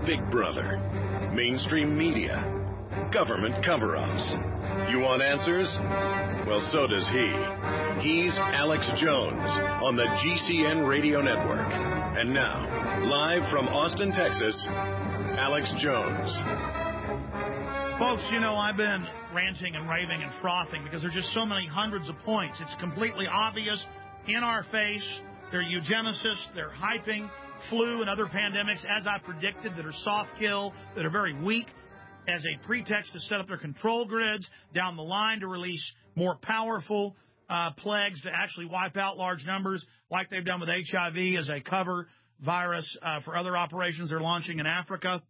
Big Brother, mainstream media, government cover-ups. You want answers? Well, so does he. He's Alex Jones on the GCN Radio Network. And now, live from Austin, Texas, Alex Jones. Folks, you know, I've been ranting and raving and frothing because there's just so many hundreds of points. It's completely obvious, in our face. They're eugenicists. They're hyping flu and other pandemics, as I predicted, that are soft kill, that are very weak, as a pretext to set up their control grids down the line to release more powerful plagues to actually wipe out large numbers, like they've done with HIV as a cover virus for other operations they're launching in Africa.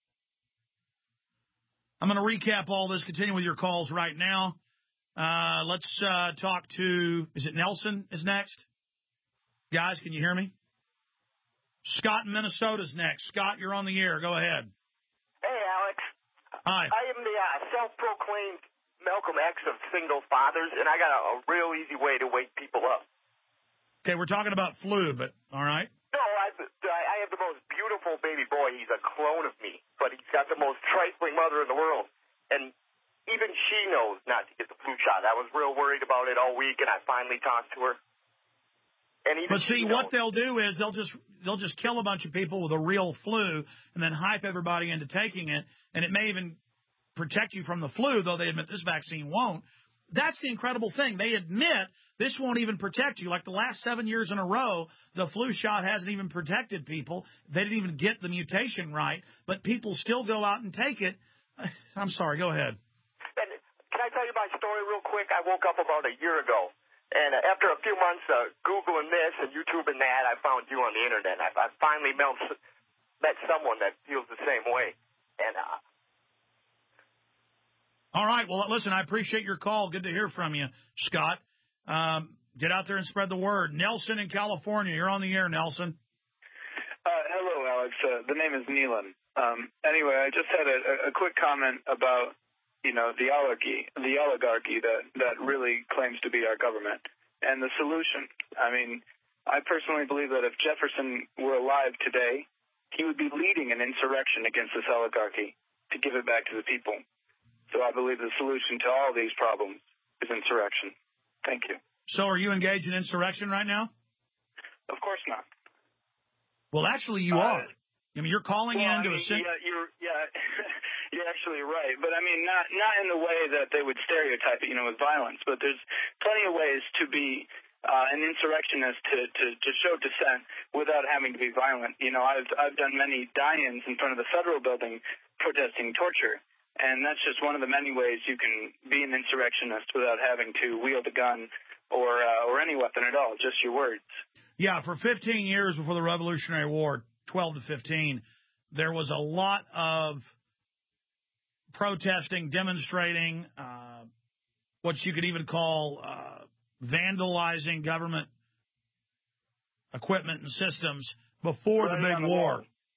I'm going to recap all this, continue with your calls right now. Let's talk to, is it Nelson is next? Guys, can you hear me? Scott in Minnesota's next. Scott, you're on the air. Go ahead. Hey, Alex. Hi. I am the self-proclaimed Malcolm X of single fathers, and I got a real easy way to wake people up. Okay, we're talking about flu, but all right. No, I have the most beautiful baby boy. He's a clone of me, but he's got the most trifling mother in the world. And even she knows not to get the flu shot. I was real worried about it all week, and I finally talked to her. But see, what they'll do is they'll just kill a bunch of people with a real flu and then hype everybody into taking it, and it may even protect you from the flu, though they admit this vaccine won't. That's the incredible thing. They admit this won't even protect you. Like the last 7 years in a row, the flu shot hasn't even protected people. They didn't even get the mutation right, but people still go out and take it. I'm sorry, go ahead. And can I tell you my story real quick? I woke up about a year ago. And after a few months Googling this and YouTubing that, I found you on the Internet. I finally met someone that feels the same way. And all right. Well, listen, I appreciate your call. Good to hear from you, Scott. Get out there and spread the word. Nelson in California. You're on the air, Nelson. Hello, Alex. The name is Neelan. Anyway, I just had a quick comment about the oligarchy that really claims to be our government, and the solution. I mean, I personally believe that if Jefferson were alive today, he would be leading an insurrection against this oligarchy to give it back to the people. So I believe the solution to all these problems is insurrection. Thank you. So are you engaged in insurrection right now? Of course not. Well, actually, you are. I mean, you're calling in to a... You're actually right, but I mean, not in the way that they would stereotype it, with violence. But there's plenty of ways to be an insurrectionist to show dissent without having to be violent. I've done many die-ins in front of the federal building protesting torture, and that's just one of the many ways you can be an insurrectionist without having to wield a gun or any weapon at all, just your words. Yeah, for 15 years before the Revolutionary War, 12 to 15, there was a lot of protesting, demonstrating, what you could even call vandalizing government equipment and systems before the big war.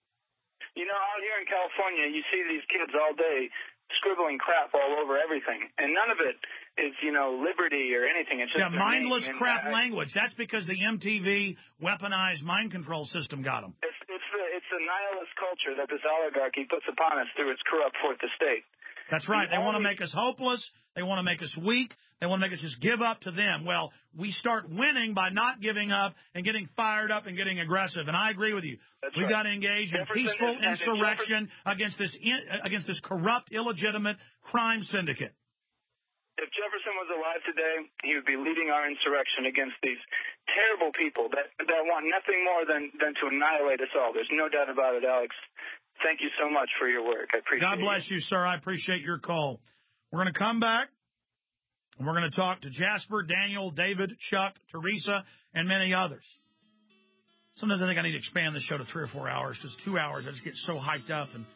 Out here in California, you see these kids all day scribbling crap all over everything, and none of it is, liberty or anything. It's just mindless crap language. That's because the MTV weaponized mind control system got them. It's the nihilist culture that this oligarchy puts upon us through its corrupt fourth estate. That's right. They want to make us hopeless. They want to make us weak. They want to make us just give up to them. Well, we start winning by not giving up and getting fired up and getting aggressive. And I agree with you. We've got to engage in peaceful insurrection against this corrupt, illegitimate crime syndicate. If Jefferson was alive today, he would be leading our insurrection against these terrible people that want nothing more than to annihilate us all. There's no doubt about it, Alex. Thank you so much for your work. I appreciate it. God bless you, sir. I appreciate your call. We're going to come back, and we're going to talk to Jasper, Daniel, David, Chuck, Teresa, and many others. Sometimes I think I need to expand the show to 3 or 4 hours, because 2 hours I just get so hyped up. And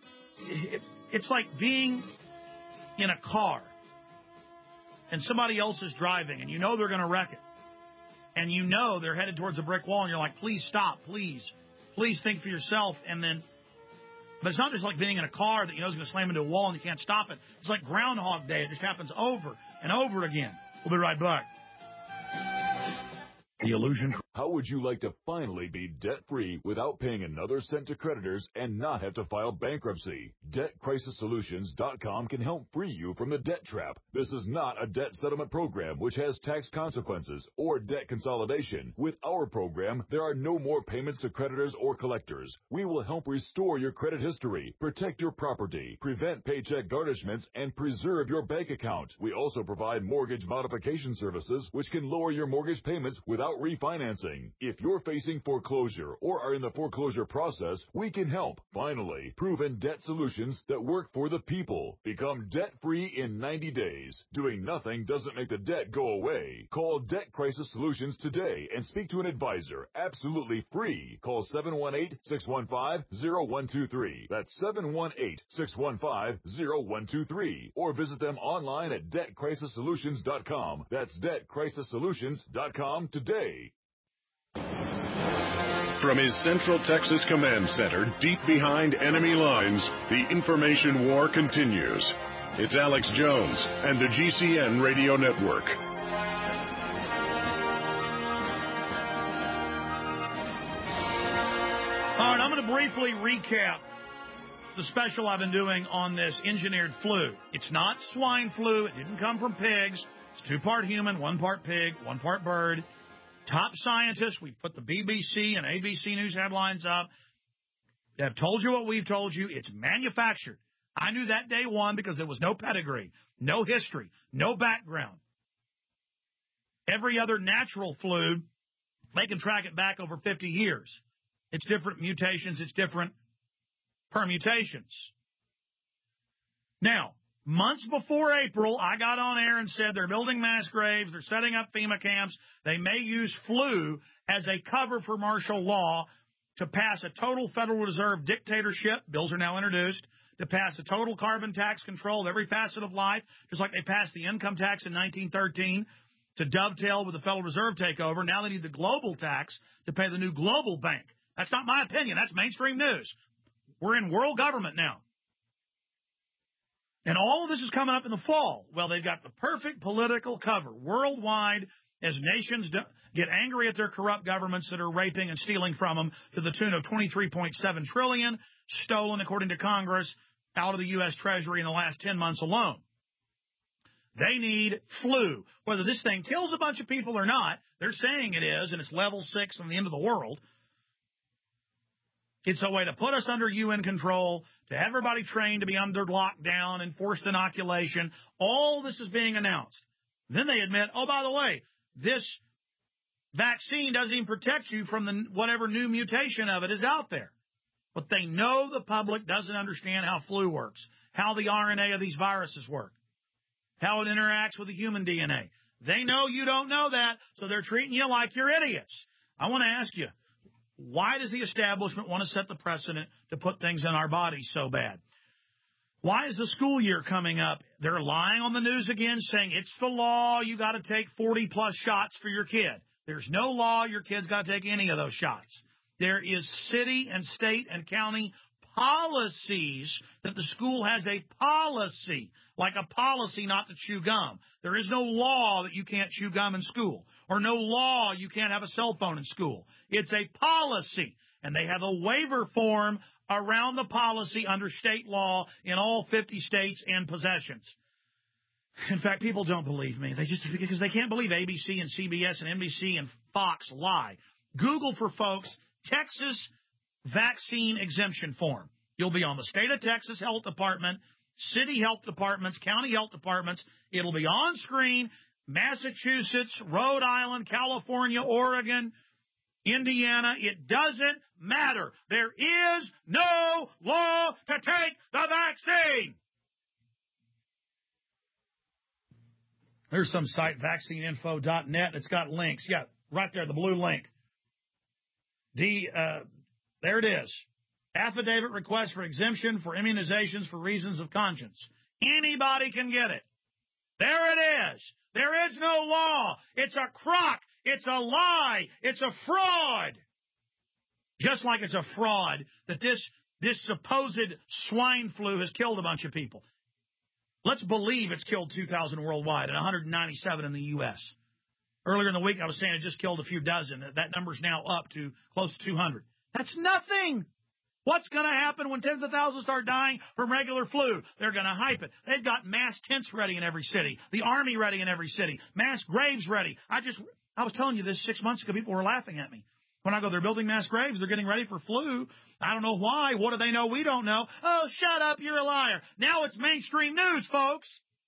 it's like being in a car, and somebody else is driving, and you know they're going to wreck it. And you know they're headed towards a brick wall, and you're like, please stop, please. Please think for yourself, and then... But it's not just like being in a car that you know is going to slam into a wall and you can't stop it. It's like Groundhog Day. It just happens over and over again. We'll be right back. The illusion. How would you like to finally be debt-free without paying another cent to creditors and not have to file bankruptcy? DebtCrisisSolutions.com can help free you from the debt trap. This is not a debt settlement program which has tax consequences or debt consolidation. With our program, there are no more payments to creditors or collectors. We will help restore your credit history, protect your property, prevent paycheck garnishments, and preserve your bank account. We also provide mortgage modification services which can lower your mortgage payments without refinancing. If you're facing foreclosure or are in the foreclosure process, we can help. Finally, proven debt solutions that work for the people. Become debt-free in 90 days. Doing nothing doesn't make the debt go away. Call Debt Crisis Solutions today and speak to an advisor. Absolutely free. Call 718-615-0123. That's 718-615-0123. Or visit them online at DebtCrisisSolutions.com. That's DebtCrisisSolutions.com today. From his Central Texas Command Center, deep behind enemy lines, the information war continues. It's Alex Jones and the GCN Radio Network. All right, I'm going to briefly recap the special I've been doing on this engineered flu. It's not swine flu. It didn't come from pigs. It's 2-part human, 1 part pig, 1 part bird. Top scientists, we put the BBC and ABC News headlines up. They have told you what we've told you. It's manufactured. I knew that day one because there was no pedigree, no history, no background. Every other natural flu, they can track it back over 50 years. It's different mutations. It's different permutations. Now, months before April, I got on air and said they're building mass graves, they're setting up FEMA camps, they may use flu as a cover for martial law to pass a total Federal Reserve dictatorship, bills are now introduced, to pass a total carbon tax control of every facet of life, just like they passed the income tax in 1913 to dovetail with the Federal Reserve takeover. Now they need the global tax to pay the new global bank. That's not my opinion. That's mainstream news. We're in world government now. And all of this is coming up in the fall. Well, they've got the perfect political cover worldwide as nations get angry at their corrupt governments that are raping and stealing from them to the tune of $23.7 trillion stolen, according to Congress, out of the U.S. Treasury in the last 10 months alone. They need flu. Whether this thing kills a bunch of people or not, they're saying it is, and it's level 6 and the end of the world. It's a way to put us under UN control, to have everybody trained to be under lockdown and forced inoculation. All this is being announced. Then they admit, oh, by the way, this vaccine doesn't even protect you from whatever new mutation of it is out there. But they know the public doesn't understand how flu works, how the RNA of these viruses work, how it interacts with the human DNA. They know you don't know that, so they're treating you like you're idiots. I want to ask you, why does the establishment want to set the precedent to put things in our bodies so bad? Why is the school year coming up? They're lying on the news again, saying it's the law. You got to take 40-plus shots for your kid. There's no law. Your kid's got to take any of those shots. There is city and state and county policies that the school has a policy, like a policy not to chew gum. There is no law that you can't chew gum in school, or no law you can't have a cell phone in school. It's a policy, and they have a waiver form around the policy under state law in all 50 states and possessions. In fact, people don't believe me. Because they can't believe ABC and CBS and NBC and Fox lie. Google for folks, Texas vaccine exemption form. You'll be on the state of Texas Health Department, city health departments, county health departments. It'll be on screen. Massachusetts, Rhode Island, California, Oregon, Indiana. It doesn't matter. There is no law to take the vaccine. There's some site, vaccineinfo.net. It's got links. Yeah, right there, the blue link. There it is. Affidavit request for exemption for immunizations for reasons of conscience. Anybody can get it. There it is. There is no law. It's a crock. It's a lie. It's a fraud. Just like it's a fraud that this supposed swine flu has killed a bunch of people. Let's believe it's killed 2,000 worldwide and 197 in the U.S. Earlier in the week, I was saying it just killed a few dozen. That number's now up to close to 200. That's nothing. What's going to happen when tens of thousands start dying from regular flu? They're going to hype it. They've got mass tents ready in every city, the Army ready in every city, mass graves ready. I was telling you this 6 months ago. People were laughing at me. When I go, they're building mass graves. They're getting ready for flu. I don't know why. What do they know we don't know? Oh, shut up. You're a liar. Now it's mainstream news, folks.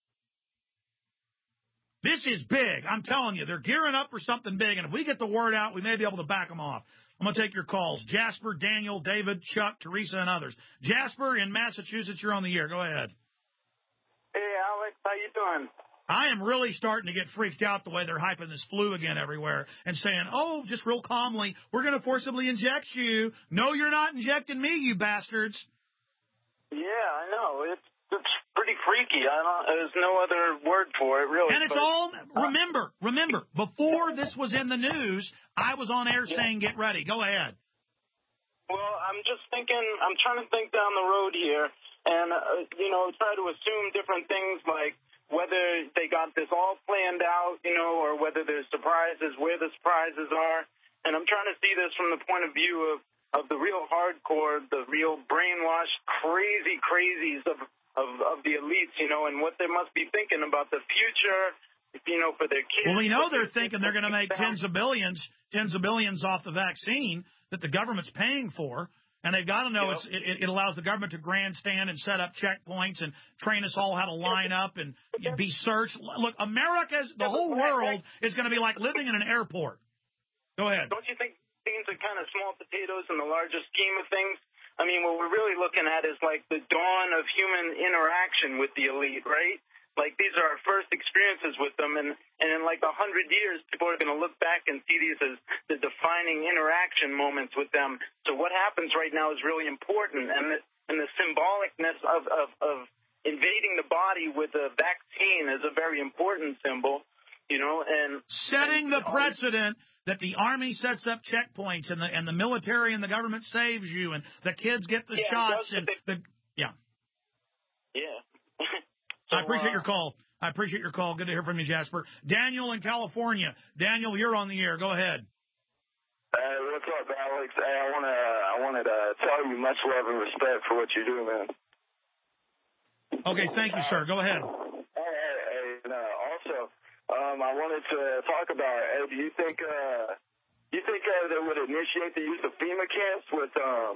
This is big. I'm telling you, they're gearing up for something big. And if we get the word out, we may be able to back them off. I'm going to take your calls. Jasper, Daniel, David, Chuck, Teresa, and others. Jasper in Massachusetts, you're on the air. Go ahead. Hey, Alex, how you doing? I am really starting to get freaked out the way they're hyping this flu again everywhere and saying, oh, just real calmly, we're going to forcibly inject you. No, you're not injecting me, you bastards. Yeah, I know. It's pretty freaky. There's no other word for it, really. And it's all, remember, before this was in the news, I was on air saying get ready. Go ahead. Well, I'm trying to think down the road here and, try to assume different things like whether they got this all planned out, or whether there's surprises, where the surprises are. And I'm trying to see this from the point of view of the real hardcore, the real brainwashed, crazies of the elites, and what they must be thinking about the future, for their kids. Well, we know they're thinking they're going to make tens of billions off the vaccine that the government's paying for. And they've got to know it allows the government to grandstand and set up checkpoints and train us all how to line up and be searched. Look, the whole world is going to be like living in an airport. Go ahead. Don't you think things are kind of small potatoes in the larger scheme of things? I mean, what we're really looking at is like the dawn of human interaction with the elite, right? Like these are our first experiences with them, and in like 100 years, people are going to look back and see these as the defining interaction moments with them. So what happens right now is really important, and the symbolicness of invading the body with a vaccine is a very important symbol, and setting the precedent that the Army sets up checkpoints and the military and the government saves you and the kids get the shots Yeah. So, I appreciate your call. Good to hear from you, Jasper. Daniel in California. Daniel, you're on the air. Go ahead. What's up, Alex? Hey, I wanted to tell you much love and respect for what you do, man. Okay, thank you, sir. Go ahead. Also, I wanted to talk about. Do you think they would initiate the use of FEMA camps with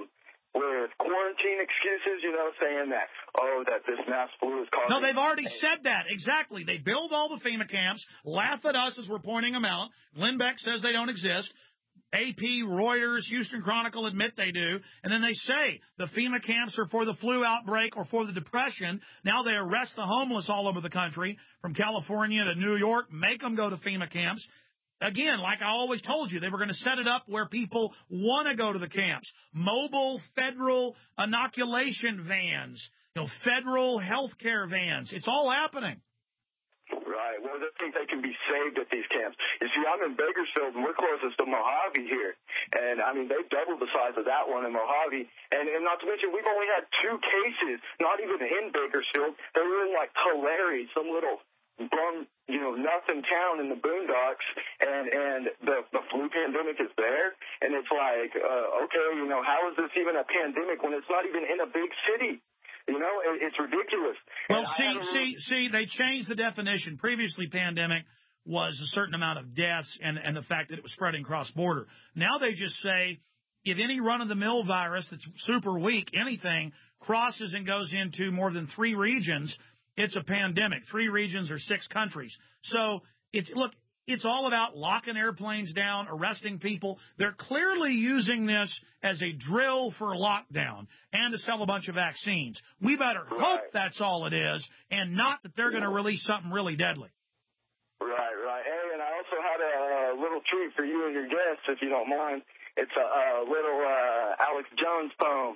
quarantine excuses, saying that this mass flu is causing... No, they've already said that. Exactly. They build all the FEMA camps, laugh at us as we're pointing them out. Glenn Beck says they don't exist. AP, Reuters, Houston Chronicle admit they do. And then they say the FEMA camps are for the flu outbreak or for the depression. Now they arrest the homeless all over the country, from California to New York, make them go to FEMA camps. Again, like I always told you, they were going to set it up where people want to go to the camps. Mobile federal inoculation vans, federal health care vans. It's all happening. Right. Well, they think they can be saved at these camps. You see, I'm in Bakersfield, and we're closest to Mojave here. And, they've doubled the size of that one in Mojave. And not to mention, we've only had 2 cases, not even in Bakersfield. They were in, like, Tulare, some little nothing town in the boondocks, and the flu pandemic is there, and it's like, how is this even a pandemic when it's not even in a big city? It's ridiculous. Well, see, they changed the definition. Previously, pandemic was a certain amount of deaths and the fact that it was spreading cross-border. Now they just say if any run-of-the-mill virus that's super weak, anything, crosses and goes into more than 3 regions, it's a pandemic. 3 regions or 6 countries. So it's all about locking airplanes down, arresting people. They're clearly using this as a drill for lockdown and to sell a bunch of vaccines. We better hope that's all it is, and not that they're going to release something really deadly. Right. Hey, and I also had a little treat for you and your guests, if you don't mind. It's a little Alex Jones poem.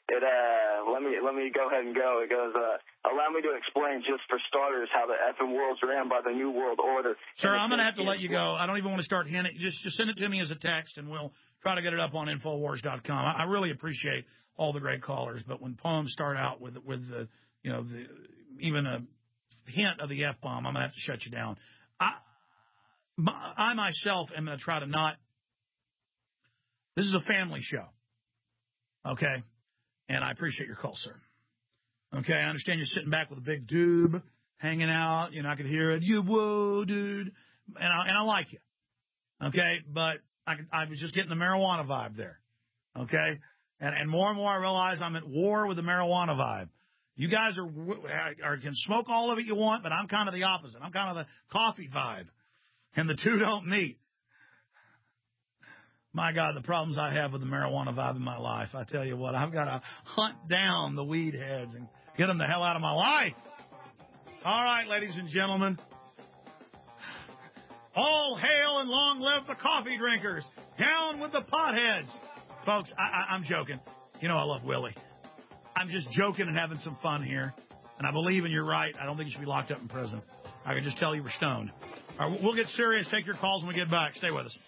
Let me go ahead and go. It goes, allow me to explain, just for starters, how the effing world's ran by the New World Order. Sir, I'm going to have to let you go. I don't even want to start hinting. Just send it to me as a text, and we'll try to get it up on Infowars.com. I really appreciate all the great callers, but when poems start out with the even a hint of the F-bomb, I'm going to have to shut you down. I myself am going to try to not. This is a family show. Okay? And I appreciate your call, sir. Okay, I understand you're sitting back with a big doob, hanging out. You know, I could hear it. You, whoa, dude. And I like you. Okay, but I was just getting the marijuana vibe there. Okay? And more and more I realize I'm at war with the marijuana vibe. You guys can smoke all of it you want, but I'm kind of the opposite. I'm kind of the coffee vibe. And the two don't meet. My God, the problems I have with the marijuana vibe in my life. I tell you what, I've got to hunt down the weed heads and get them the hell out of my life. All right, ladies and gentlemen. All hail and long live the coffee drinkers. Down with the potheads. Folks, I'm joking. You know I love Willie. I'm just joking and having some fun here. And I believe in you're right. I don't think you should be locked up in prison. I can just tell you we're stoned. All right, we'll get serious. Take your calls when we get back. Stay with us.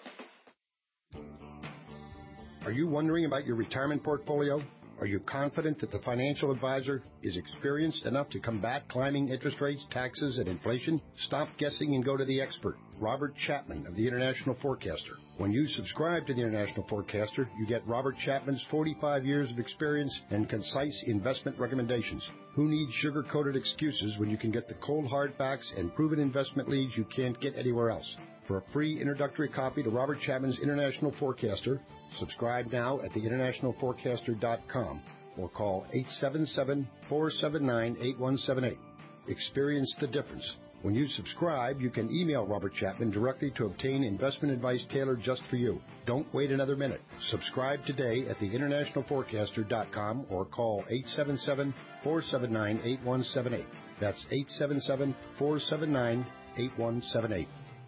Are you wondering about your retirement portfolio? Are you confident that the financial advisor is experienced enough to combat climbing interest rates, taxes, and inflation? Stop guessing and go to the expert, Robert Chapman of the International Forecaster. When you subscribe to the International Forecaster, you get Robert Chapman's 45 years of experience and concise investment recommendations. Who needs sugar-coated excuses when you can get the cold hard facts and proven investment leads you can't get anywhere else? For a free introductory copy to Robert Chapman's International Forecaster, subscribe now at theinternationalforecaster.com or call 877-479-8178. Experience the difference. When you subscribe, you can email Robert Chapman directly to obtain investment advice tailored just for you. Don't wait another minute. Subscribe today at theinternationalforecaster.com or call 877-479-8178. That's 877-479-8178.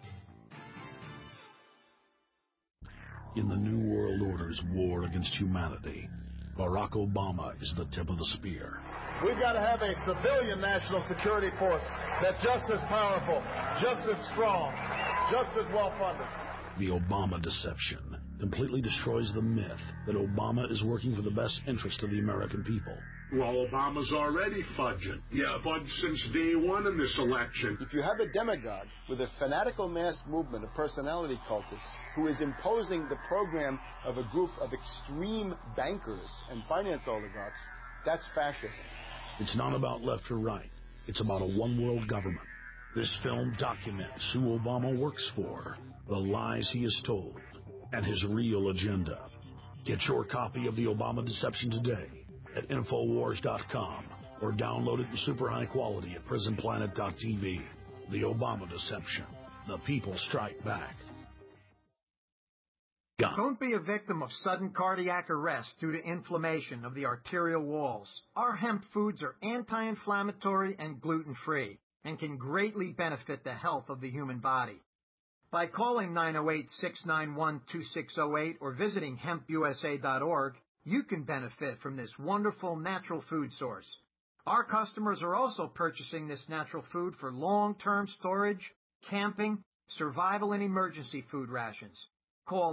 In the New World Order's war against humanity, Barack Obama is the tip of the spear. We've got to have a civilian national security force that's just as powerful, just as strong, just as well-funded. The Obama deception completely destroys the myth that Obama is working for the best interest of the American people. Well, Obama's already fudging. He's fudged since day one in this election. If you have a demagogue with a fanatical mass movement of personality cultists who is imposing the program of a group of extreme bankers and finance oligarchs, that's fascism. It's not about left or right. It's about a one-world government. This film documents who Obama works for, the lies he has told, and his real agenda. Get your copy of The Obama Deception today at Infowars.com or download it in super high quality at PrisonPlanet.tv. The Obama Deception. The people strike back. Don't be a victim of sudden cardiac arrest due to inflammation of the arterial walls. Our hemp foods are anti-inflammatory and gluten-free and can greatly benefit the health of the human body. By calling 908-691-2608 or visiting hempusa.org, you can benefit from this wonderful natural food source. Our customers are also purchasing this natural food for long-term storage, camping, survival, and emergency food rations. Call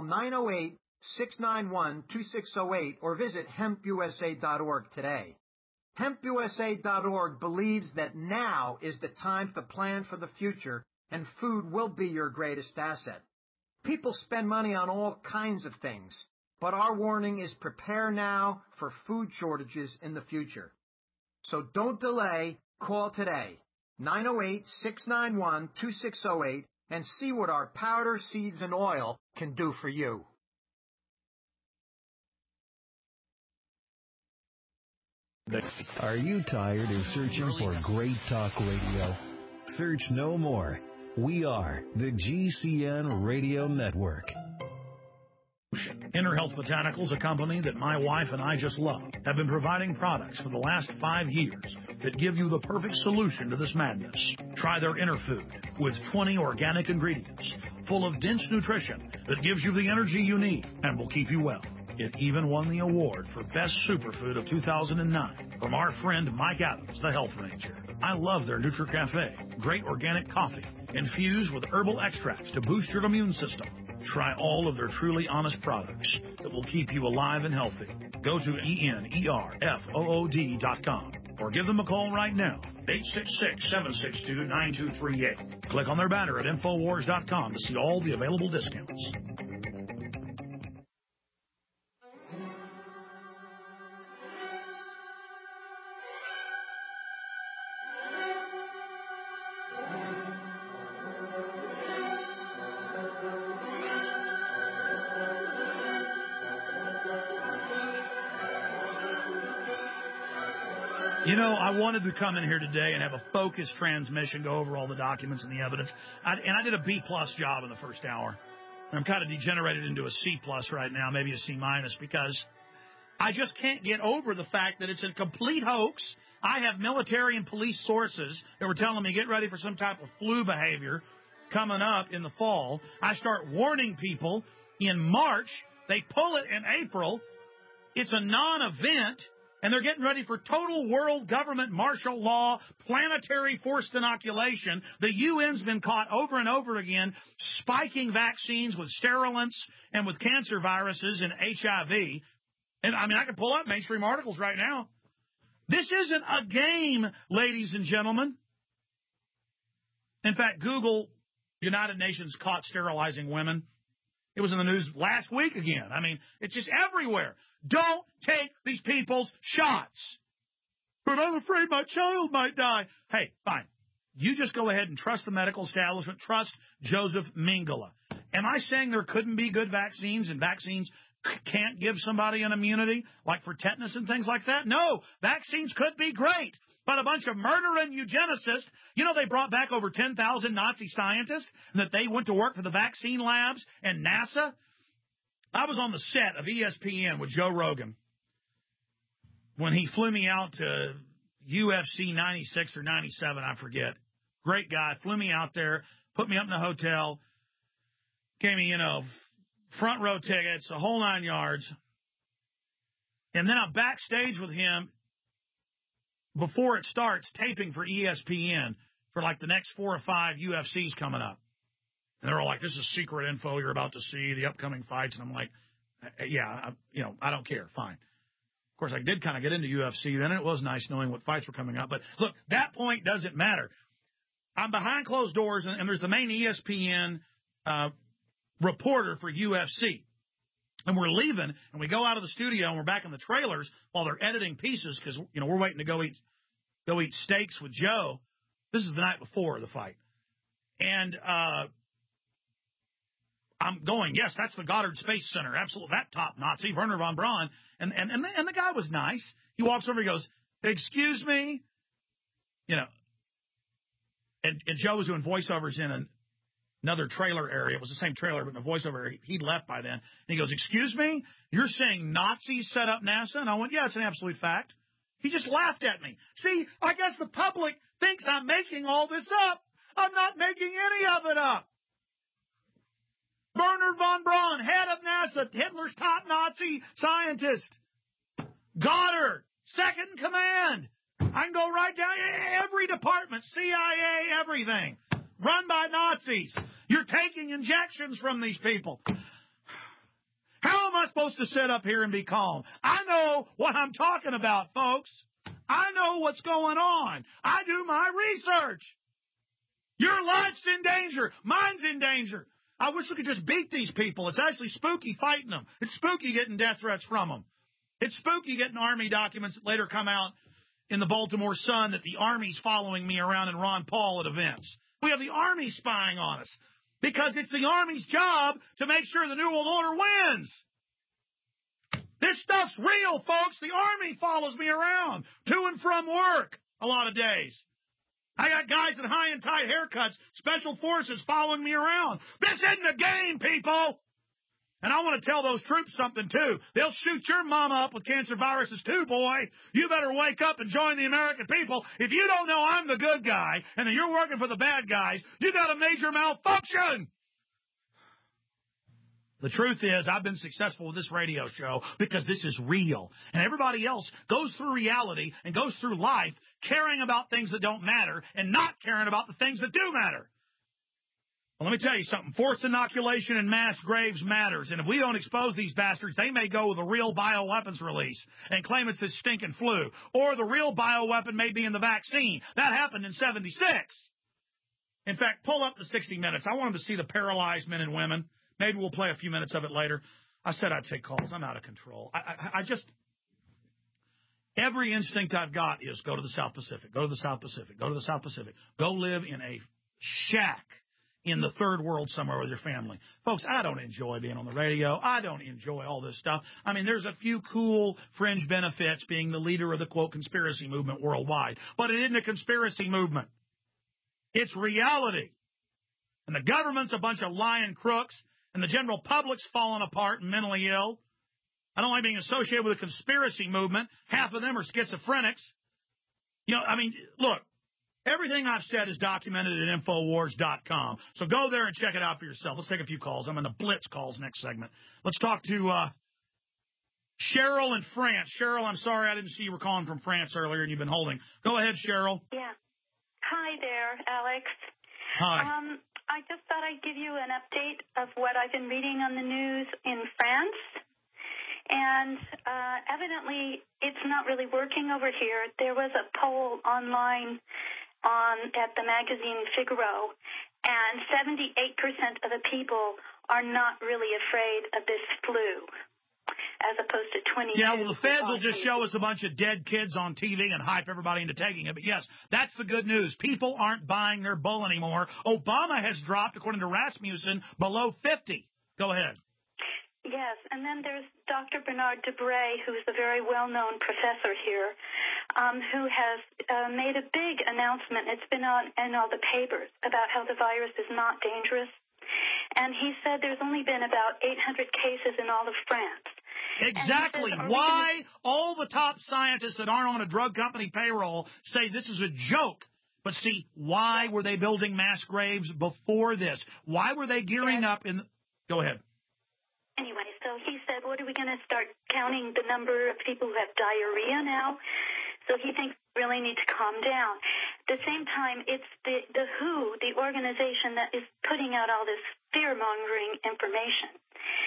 908-691-2608 or visit hempusa.org today. Hempusa.org believes that now is the time to plan for the future, and food will be your greatest asset. People spend money on all kinds of things, but our warning is prepare now for food shortages in the future. So don't delay. Call today, 908-691-2608, and see what our powder, seeds, and oil can do for you. Are you tired of searching for great talk radio? Search no more. We are the GCN Radio Network. Inner Health Botanicals, a company that my wife and I just love, have been providing products for the last 5 years that give you the perfect solution to this madness. Try their Inner Food with 20 organic ingredients, full of dense nutrition that gives you the energy you need and will keep you well. It even won the award for Best Superfood of 2009 from our friend Mike Adams, the Health Ranger. I love their NutriCafe, great organic coffee, infused with herbal extracts to boost your immune system. Try all of their truly honest products that will keep you alive and healthy. Go to ENERFOOD.com. or give them a call right now, 866-762-9238. Click on their banner at Infowars.com to see all the available discounts. You know, I wanted to come in here today and have a focused transmission, go over all the documents and the evidence. I did a B-plus job in the first hour. And I'm kind of degenerated into a C-plus right now, maybe a C-minus, because I just can't get over the fact that it's a complete hoax. I have military and police sources that were telling me get ready for some type of flu behavior coming up in the fall. I start warning people in March. They pull it in April. It's a non-event. And they're getting ready for total world government martial law, planetary forced inoculation. The UN's been caught over and over again spiking vaccines with sterilants and with cancer viruses and HIV. And, I mean, I can pull up mainstream articles right now. This isn't a game, ladies and gentlemen. In fact, Google, United Nations caught sterilizing women. It was in the news last week again. I mean, it's just everywhere. Don't take these people's shots. But I'm afraid my child might die. Hey, fine. You just go ahead and trust the medical establishment. Trust Joseph Mengele. Am I saying there couldn't be good vaccines and vaccines can't give somebody an immunity, like for tetanus and things like that? No, vaccines could be great. But a bunch of murdering eugenicists, you know, they brought back over 10,000 Nazi scientists and that they went to work for the vaccine labs and NASA. I was on the set of ESPN with Joe Rogan when he flew me out to UFC 96 or 97, I forget. Great guy, flew me out there, put me up in a hotel, gave me, you know, front row tickets, the whole 9 yards. And then I'm backstage with him before it starts, taping for ESPN for like the next 4 or 5 UFCs coming up. And they're all like, this is secret info you're about to see, the upcoming fights. And I'm like, yeah, I don't care. Fine. Of course, I did kind of get into UFC then. It was nice knowing what fights were coming up. But look, that point doesn't matter. I'm behind closed doors, and there's the main ESPN reporter for UFC. And we're leaving, and we go out of the studio, and we're back in the trailers while they're editing pieces because, you know, we're waiting to go eat steaks with Joe. This is the night before the fight. And I'm going, yes, that's the Goddard Space Center. Absolutely. That top Nazi, Wernher von Braun. And the guy was nice. He walks over, he goes, excuse me. You know, and Joe was doing voiceovers in another trailer area. It was the same trailer, but in the voiceover area, he'd left by then. And he goes, excuse me, you're saying Nazis set up NASA? And I went, yeah, it's an absolute fact. He just laughed at me. See, I guess the public thinks I'm making all this up. I'm not making any of it up. Wernher von Braun, head of NASA, Hitler's top Nazi scientist. Goddard, second in command. I can go right down every department, CIA, everything. Run by Nazis. You're taking injections from these people. How am I supposed to sit up here and be calm? I know what I'm talking about, folks. I know what's going on. I do my research. Your life's in danger. Mine's in danger. I wish we could just beat these people. It's actually spooky fighting them. It's spooky getting death threats from them. It's spooky getting Army documents that later come out in the Baltimore Sun that the Army's following me around in Ron Paul at events. We have the Army spying on us because it's the Army's job to make sure the New World Order wins. This stuff's real, folks. The Army follows me around to and from work a lot of days. I got guys in high and tight haircuts, special forces following me around. This isn't a game, people. And I want to tell those troops something, too. They'll shoot your mama up with cancer viruses, too, boy. You better wake up and join the American people. If you don't know I'm the good guy and that you're working for the bad guys, you got a major malfunction. The truth is, I've been successful with this radio show because this is real. And everybody else goes through reality and goes through life caring about things that don't matter and not caring about the things that do matter. Well, let me tell you something. Forced inoculation and mass graves matters. And if we don't expose these bastards, they may go with a real bioweapons release and claim it's this stinking flu. Or the real bioweapon may be in the vaccine. That happened in 76. In fact, pull up the 60 Minutes. I want them to see the paralyzed men and women. Maybe we'll play a few minutes of it later. I said I'd take calls. I'm out of control. I just, every instinct I've got is go to the South Pacific, go to the South Pacific, go to the South Pacific. Go live in a shack in the third world somewhere with your family. Folks, I don't enjoy being on the radio. I don't enjoy all this stuff. I mean, there's a few cool fringe benefits being the leader of the, quote, conspiracy movement worldwide. But it isn't a conspiracy movement. It's reality. And the government's a bunch of lying crooks, and the general public's falling apart and mentally ill. I don't like being associated with a conspiracy movement. Half of them are schizophrenics. You know, I mean, look, everything I've said is documented at Infowars.com. So go there and check it out for yourself. Let's take a few calls. I'm in the Blitz calls next segment. Let's talk to Cheryl in France. Cheryl, I'm sorry I didn't see you were calling from France earlier and you've been holding. Go ahead, Cheryl. Yeah. Hi there, Alex. Hi. I just thought I'd give you an update of what I've been reading on the news in France. And evidently, it's not really working over here. There was a poll online at the magazine Figaro, and 78% of the people are not really afraid of this flu, as opposed to 22%. Yeah, well, the feds will just show us a bunch of dead kids on TV and hype everybody into taking it. But, yes, that's the good news. People aren't buying their bull anymore. Obama has dropped, according to Rasmussen, below 50. Go ahead. Yes, and then there's Dr. Bernard Debray, who's a very well-known professor here, who has made a big announcement. It's been in all the papers about how the virus is not dangerous. And he said there's only been about 800 cases in all of France. Exactly. Why all the top scientists that aren't on a drug company payroll say this is a joke? But see, why were they building mass graves before this? Why were they gearing up in... Go ahead. Anyway, so he said, what are we going to start counting the number of people who have diarrhea now? So he thinks we really need to calm down. At the same time, it's the WHO, the organization that is putting out all this fear-mongering information.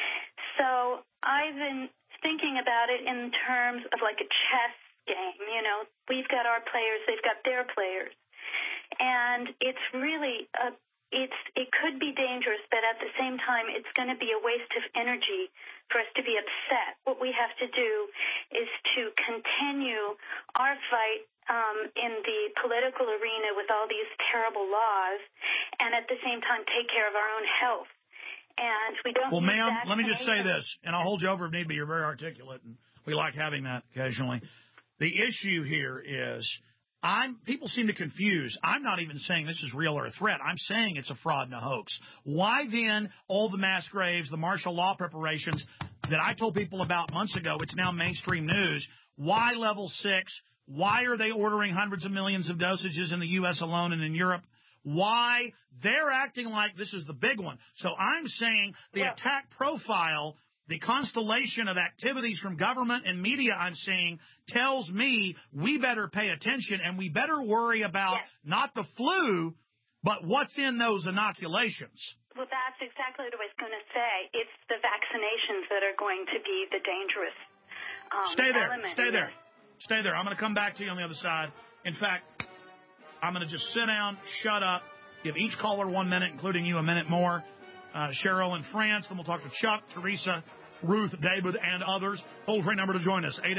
So I've been thinking about it in terms of like a chess game. You know, we've got our players, they've got their players. And it's really it could be dangerous, but at the same time, it's going to be a waste of energy for us to be upset. What we have to do is to continue our fight in the political arena with all these terrible laws, and at the same time take care of our own health. And we don't. Well, ma'am, let me just say this, and I'll hold you over if need be. You're very articulate, and we like having that occasionally. The issue here is people seem to confuse. I'm not even saying this is real or a threat. I'm saying it's a fraud and a hoax. Why then all the mass graves, the martial law preparations that I told people about months ago, it's now mainstream news. Why level 6? Why are they ordering hundreds of millions of dosages in the U.S. alone and in Europe? Why? They're acting like this is the big one. So I'm saying the attack profile, the constellation of activities from government and media I'm seeing tells me we better pay attention and we better worry about not the flu, but what's in those inoculations. Well, that's exactly what I was going to say. It's the vaccinations that are going to be the dangerous element. Stay there. I'm going to come back to you on the other side. In fact, I'm going to just sit down, shut up, give each caller 1 minute, including you a minute more. Cheryl in France. Then we'll talk to Chuck, Teresa, Ruth, David, and others. Toll-free number to join us,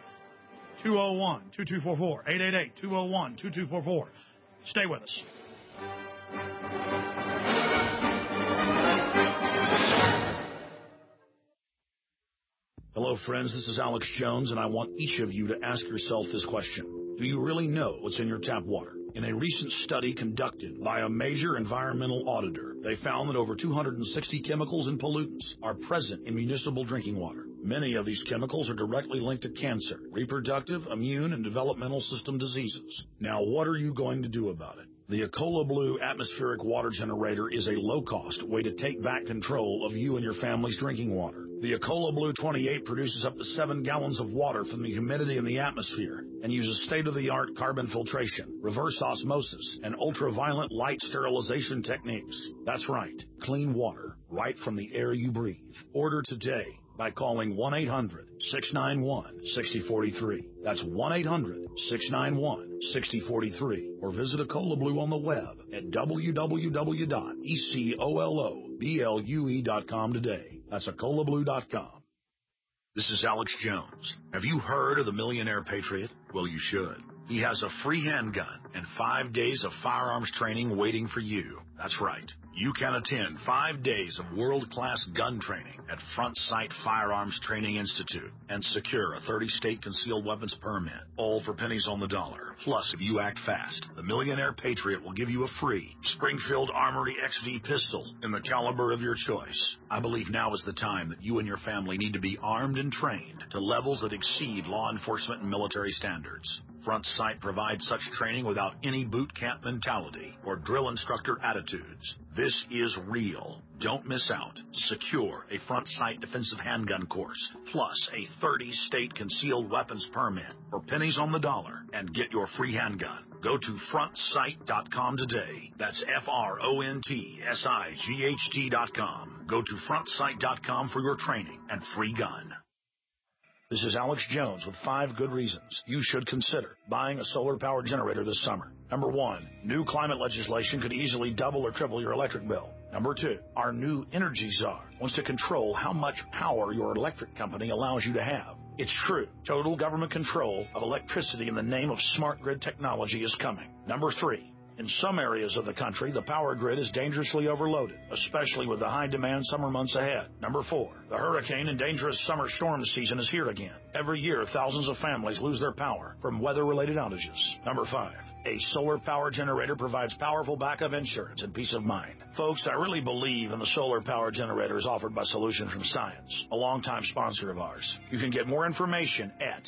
888-201-2244. 888-201-2244. Stay with us. Hello, friends. This is Alex Jones, and I want each of you to ask yourself this question. Do you really know what's in your tap water? In a recent study conducted by a major environmental auditor, they found that over 260 chemicals and pollutants are present in municipal drinking water. Many of these chemicals are directly linked to cancer, reproductive, immune, and developmental system diseases. Now, what are you going to do about it? The Ecola Blue atmospheric water generator is a low-cost way to take back control of you and your family's drinking water. The Ecola Blue 28 produces up to 7 gallons of water from the humidity in the atmosphere and uses state-of-the-art carbon filtration, reverse osmosis, and ultraviolet light sterilization techniques. That's right, clean water, right from the air you breathe. Order today by calling 1-800-691-6043. That's 1-800-691-6043. Or visit Ecola Blue on the web at www.ecoloblu.com today. That's EcolaBlue.com. This is Alex Jones. Have you heard of the Millionaire Patriot? Well, you should. He has a free handgun and 5 days of firearms training waiting for you. That's right. You can attend 5 days of world-class gun training at Front Sight Firearms Training Institute and secure a 30-state concealed weapons permit, all for pennies on the dollar. Plus, if you act fast, the Millionaire Patriot will give you a free Springfield Armory XV pistol in the caliber of your choice. I believe now is the time that you and your family need to be armed and trained to levels that exceed law enforcement and military standards. Front Sight provides such training without any boot camp mentality or drill instructor attitudes. This is real. Don't miss out. Secure a Front Sight defensive handgun course, plus a 30-state concealed weapons permit for pennies on the dollar, and get your free handgun. Go to frontsight.com today. That's FRONTSIGHT.com. Go to frontsight.com for your training and free gun. This is Alex Jones with 5 good reasons you should consider buying a solar power generator this summer. Number 1, new climate legislation could easily double or triple your electric bill. Number 2, our new energy czar wants to control how much power your electric company allows you to have. It's true. Total government control of electricity in the name of smart grid technology is coming. Number 3, in some areas of the country, the power grid is dangerously overloaded, especially with the high-demand summer months ahead. Number 4, the hurricane and dangerous summer storm season is here again. Every year, thousands of families lose their power from weather-related outages. Number 5, a solar power generator provides powerful backup insurance and peace of mind. Folks, I really believe in the solar power generators offered by Solution from Science, a longtime sponsor of ours. You can get more information at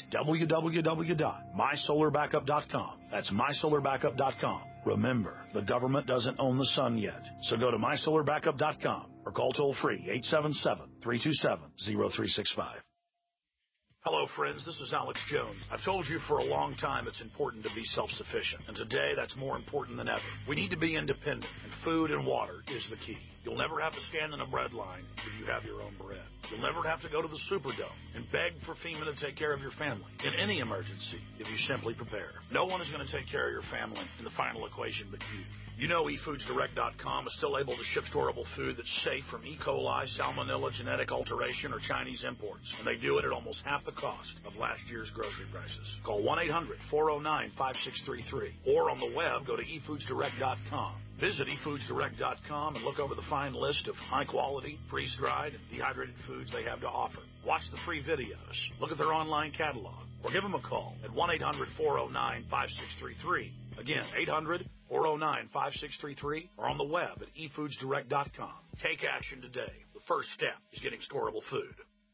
www.mysolarbackup.com. That's mysolarbackup.com. Remember, the government doesn't own the sun yet. So go to mysolarbackup.com or call toll-free 877-327-0365. Hello, friends. This is Alex Jones. I've told you for a long time it's important to be self-sufficient, and today that's more important than ever. We need to be independent, and food and water is the key. You'll never have to stand in a bread line if you have your own bread. You'll never have to go to the Superdome and beg for FEMA to take care of your family in any emergency if you simply prepare. No one is going to take care of your family in the final equation but you. You know eFoodsDirect.com is still able to ship storable food that's safe from E. coli, salmonella, genetic alteration, or Chinese imports, and they do it at almost half the cost of last year's grocery prices. Call 1-800-409-5633 or on the web, go to eFoodsDirect.com. Visit eFoodsDirect.com and look over the fine list of high-quality, freeze-dried, and dehydrated foods they have to offer. Watch the free videos, look at their online catalog, or give them a call at 1-800-409-5633. Again, 800-409-5633, or on the web at eFoodsDirect.com. Take action today. The first step is getting storable food.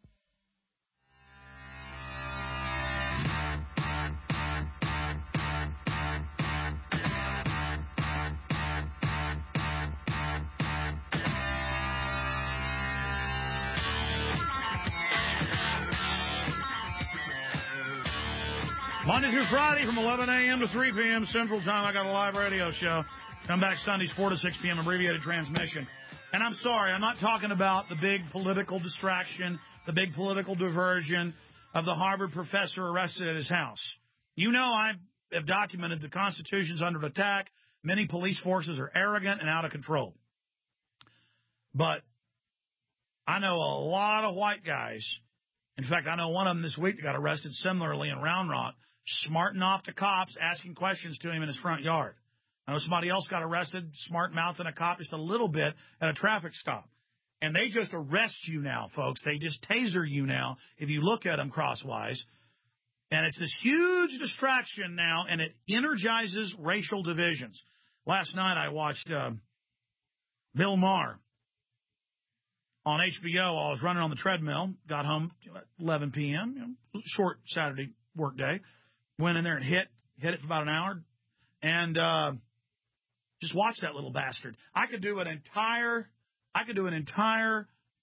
Monday through Friday from 11 a.m. to 3 p.m. Central Time, I got a live radio show. Come back Sundays 4 to 6 p.m. abbreviated transmission. And I'm sorry, I'm not talking about the big political distraction, the big political diversion of the Harvard professor arrested at his house. You know I have documented the Constitution's under attack. Many police forces are arrogant and out of control. But I know a lot of white guys. In fact, I know one of them this week that got arrested similarly in Round Rock, smarting off the cops, asking questions to him in his front yard. I know somebody else got arrested, smart-mouthing a cop just a little bit at a traffic stop. And they just arrest you now, folks. They just taser you now if you look at them crosswise. And it's this huge distraction now, and it energizes racial divisions. Last night I watched Bill Maher on HBO while I was running on the treadmill. Got home at 11 p.m., short Saturday work day. Went in there and hit it for about an hour, and just watch that little bastard. I could do an entire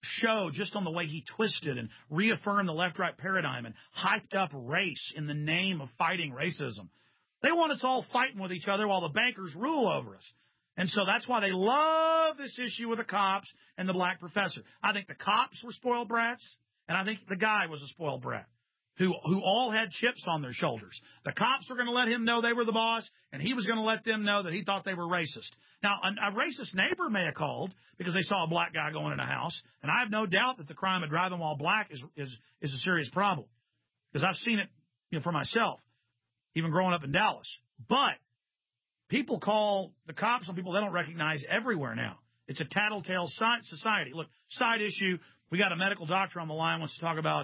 show just on the way he twisted and reaffirmed the left-right paradigm and hyped up race in the name of fighting racism. They want us all fighting with each other while the bankers rule over us. And so that's why they love this issue with the cops and the black professor. I think the cops were spoiled brats, and I think the guy was a spoiled brat who all had chips on their shoulders. The cops were going to let him know they were the boss, and he was going to let them know that he thought they were racist. Now, a racist neighbor may have called because they saw a black guy going in a house, and I have no doubt that the crime of driving while black is a serious problem because I've seen it for myself, even growing up in Dallas. But people call the cops on people they don't recognize everywhere now. It's a tattletale society. Look, side issue, we got a medical doctor on the line wants to talk about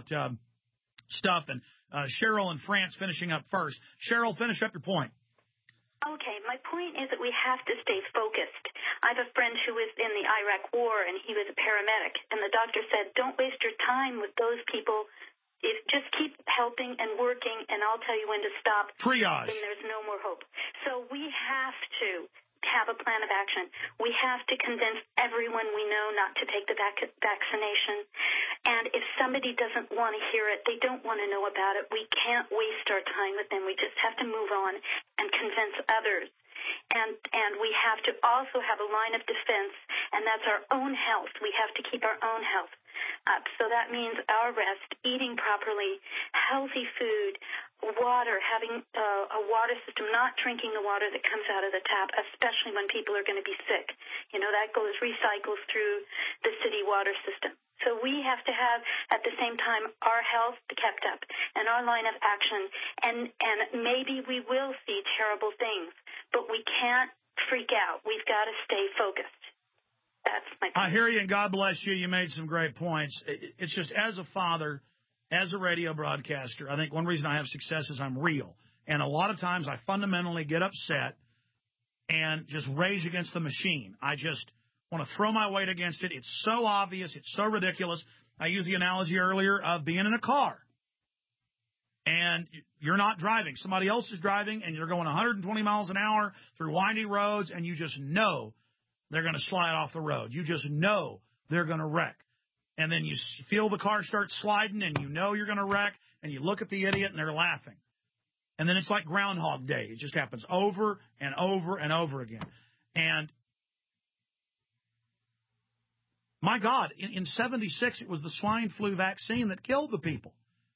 stuff, and Cheryl in France finishing up first. Cheryl, finish up your point. Okay, my point is that we have to stay focused. I have a friend who was in the Iraq War, and he was a paramedic, and the doctor said, don't waste your time with those people. Just keep helping and working, and I'll tell you when to stop. Triage. When there's no more hope. So we have to have a plan of action. We have to convince everyone we know not to take the vaccination. And if somebody doesn't want to hear it, they don't want to know about it, we can't waste our time with them. We just have to move on and convince others. And we have to also have a line of defense, and that's our own health. We have to keep our own health up. So that means our rest, eating properly, healthy food, water, having a water system, not drinking the water that comes out of the tap, especially when people are going to be sick. That recycles through the city water system. So we have to have, at the same time, our health kept up and our line of action. And maybe we will see terrible things, but we can't freak out. We've got to stay focused. That's my point. I hear you, and God bless you. You made some great points. It's just, as a father, as a radio broadcaster, I think one reason I have success is I'm real. And a lot of times I fundamentally get upset and just rage against the machine. I just want to throw my weight against it. It's so obvious. It's so ridiculous. I used the analogy earlier of being in a car. And you're not driving. Somebody else is driving, and you're going 120 miles an hour through windy roads, and you just know they're going to slide off the road. You just know they're going to wreck. And then you feel the car start sliding, and you know you're going to wreck, and you look at the idiot, and they're laughing. And then it's like Groundhog Day. It just happens over and over and over again. And my God, in 76, it was the swine flu vaccine that killed the people.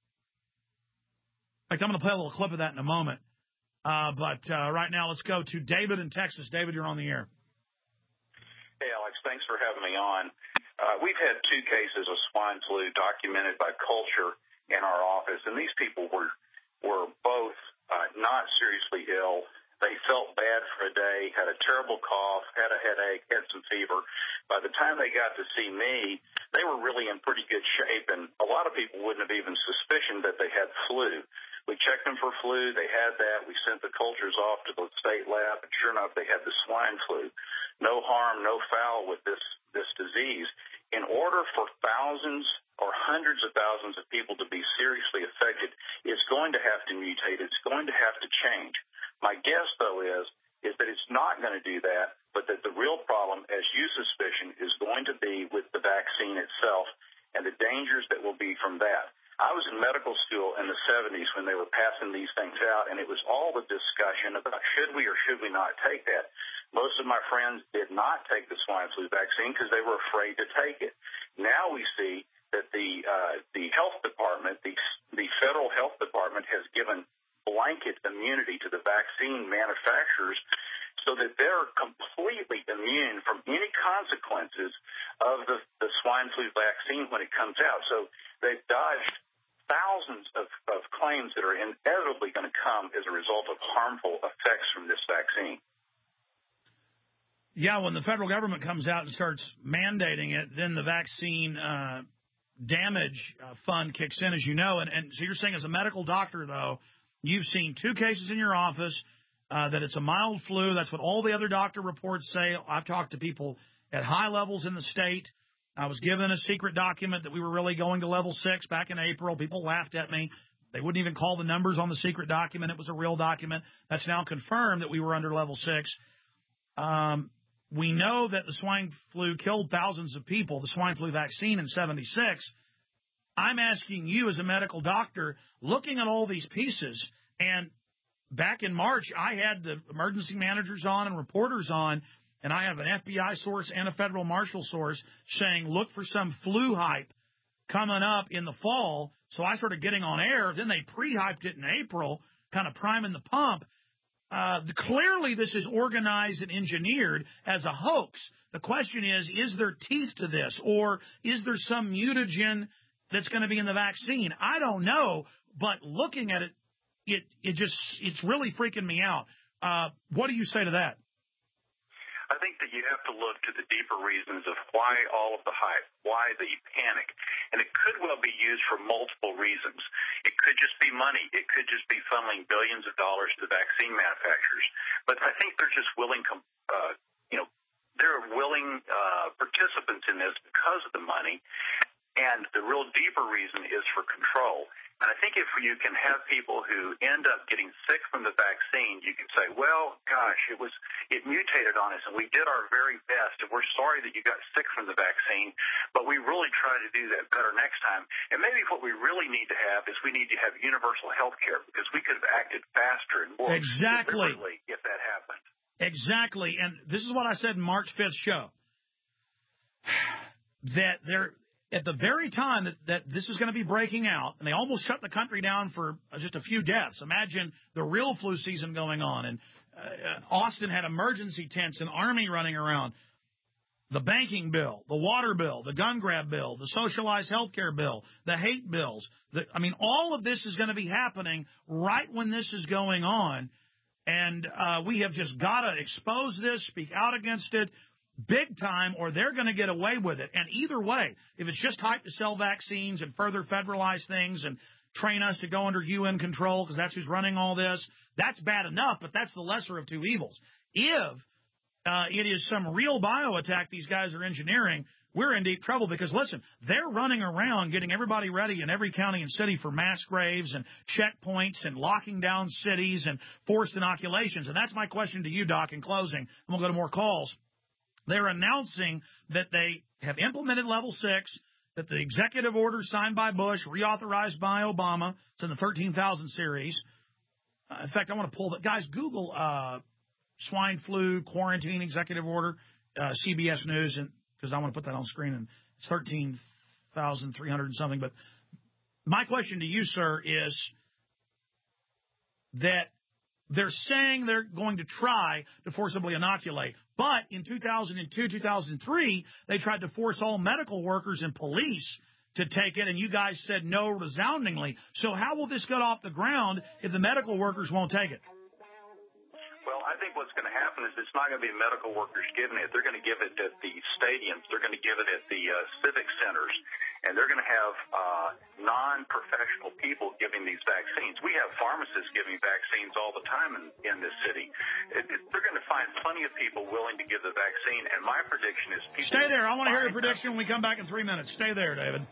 In fact, I'm going to play a little clip of that in a moment. But right now, let's go to David in Texas. David, you're on the air. Hey, Alex, thanks for having me on. We've had 2 cases of swine flu documented by Culture in our office, and these people were both not seriously ill. They felt bad for a day, had a terrible cough, had a headache, had some fever. By the time they got to see me, they were really in pretty good shape, and a lot of people wouldn't have even suspicioned that they had flu. We checked them for flu. They had that. We sent the cultures off to the state lab, and sure enough, they had the swine flu. No harm, no foul with this disease. In order for thousands or hundreds of thousands of people to be seriously affected, it's going to have to mutate. It's going to have to change. My guess, though, is that it's not going to do that, but that the real problem, as you suspicion, is going to be with the vaccine itself and the dangers that will be from that. I was in medical school in the 70s when they were passing these things out, and it was all the discussion about should we or should we not take that. Most of my friends did not take the swine flu vaccine because they were afraid to take it. Now we see that the health department, the federal health department, has given blanket immunity to the vaccine manufacturers so that they're completely immune from any consequences of the swine flu vaccine when it comes out. So they've dodged thousands of claims that are inevitably going to come as a result of harmful effects from this vaccine. Yeah, when the federal government comes out and starts mandating it, then the vaccine damage fund kicks in, as you know. And so you're saying as a medical doctor, though, you've seen 2 cases in your office, that it's a mild flu. That's what all the other doctor reports say. I've talked to people at high levels in the state. I was given a secret document that we were really going to level 6 back in April. People laughed at me. They wouldn't even call the numbers on the secret document. It was a real document. That's now confirmed that we were under level 6. We know that the swine flu killed thousands of people, the swine flu vaccine in 76. I'm asking you as a medical doctor, looking at all these pieces, and back in March, I had the emergency managers on and reporters on, and I have an FBI source and a federal marshal source saying, look for some flu hype coming up in the fall. So I started getting on air. Then they pre-hyped it in April, kind of priming the pump. Clearly, this is organized and engineered as a hoax. The question is there teeth to this, or is there some mutagen that's going to be in the vaccine? I don't know, but looking at it, it's really freaking me out. What do you say to that? I think that you have to look to the deeper reasons of why all of the hype, why the panic. And it could well be used for multiple reasons. It could just be money. It could just be funneling billions of dollars to vaccine manufacturers. But I think they're just willing, they're willing participants in this because of the money. And the real deeper reason is for control. And I think if you can have people who end up getting sick from the vaccine, you can say, well, gosh, it mutated on us, and we did our very best, and we're sorry that you got sick from the vaccine, but we really try to do that better next time. And maybe what we really need to have is we need to have universal health care, because we could have acted faster and more deliberately if that happened. Exactly. And this is what I said in March 5th show, that at the very time that this is going to be breaking out, and they almost shut the country down for just a few deaths. Imagine the real flu season going on, and Austin had emergency tents and army running around. The banking bill, the water bill, the gun grab bill, the socialized health care bill, the hate bills. All of this is going to be happening right when this is going on, and we have just got to expose this, speak out against it, big time, or they're going to get away with it. And either way, if it's just hype to sell vaccines and further federalize things and train us to go under UN control because that's who's running all this, that's bad enough, but that's the lesser of two evils. If it is some real bio attack these guys are engineering, we're in deep trouble because, listen, they're running around getting everybody ready in every county and city for mass graves and checkpoints and locking down cities and forced inoculations. And that's my question to you, Doc, in closing. And we'll go to more calls. They're announcing that they have implemented level 6, that the executive order signed by Bush, reauthorized by Obama, it's in the 13,000 series. In fact, I want to pull that. Guys, Google swine flu quarantine executive order, CBS News, because I want to put that on screen, and it's 13,300 and something. But my question to you, sir, is that they're saying they're going to try to forcibly inoculate. But in 2002, 2003, they tried to force all medical workers and police to take it, and you guys said no resoundingly. So how will this get off the ground if the medical workers won't take it? Well, I think what's going to happen is it's not going to be medical workers giving it. They're going to give it at the stadiums. They're going to give it at the civic centers. And they're going to have non-professional people giving these vaccines. We have pharmacists giving vaccines all the time in this city. They're going to find plenty of people willing to give the vaccine. And my prediction is people... Stay there. I want to hear your prediction when we come back in 3 minutes. Stay there, David.